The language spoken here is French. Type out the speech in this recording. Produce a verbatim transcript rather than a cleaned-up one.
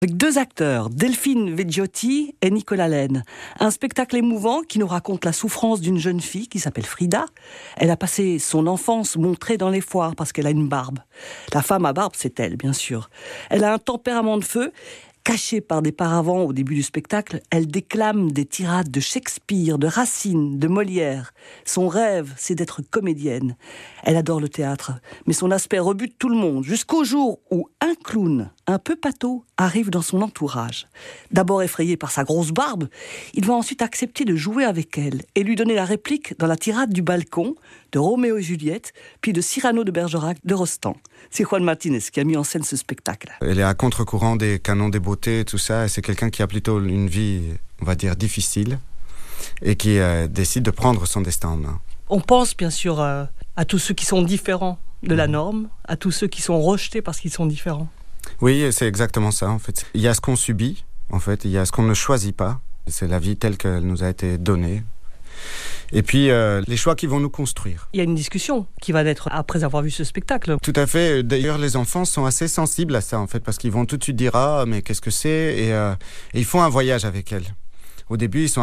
Avec deux acteurs, Delphine Vegiotti et Nicolas Laine. Un spectacle émouvant qui nous raconte la souffrance d'une jeune fille qui s'appelle Frida. Elle a passé son enfance montrée dans les foires parce qu'elle a une barbe. La femme à barbe, c'est elle, bien sûr. Elle a un tempérament de feu. Cachée par des paravents au début du spectacle, elle déclame des tirades de Shakespeare, de Racine, de Molière. Son rêve, c'est d'être comédienne. Elle adore le théâtre, mais son aspect rebute tout le monde, jusqu'au jour où un clown, un peu pâteau, arrive dans son entourage. D'abord effrayé par sa grosse barbe, il va ensuite accepter de jouer avec elle et lui donner la réplique dans la tirade du balcon de Roméo et Juliette, puis de Cyrano de Bergerac de Rostand. C'est Juan Martinez qui a mis en scène ce spectacle. Elle est à contre-courant des canons des beautés et tout ça. Et c'est quelqu'un qui a plutôt une vie, on va dire, difficile et qui euh, décide de prendre son destin en main. On pense bien sûr euh, à tous ceux qui sont différents de la norme, à tous ceux qui sont rejetés parce qu'ils sont différents. Oui, c'est exactement ça en fait. Il y a ce qu'on subit, en fait, il y a ce qu'on ne choisit pas. C'est la vie telle qu'elle nous a été donnée. Et puis, euh, les choix qui vont nous construire. Il y a une discussion qui va naître après avoir vu ce spectacle. Tout à fait. D'ailleurs, les enfants sont assez sensibles à ça, en fait, parce qu'ils vont tout de suite dire « Ah, mais qu'est-ce que c'est ?» et, euh, et ils font un voyage avec elle. Au début, ils sont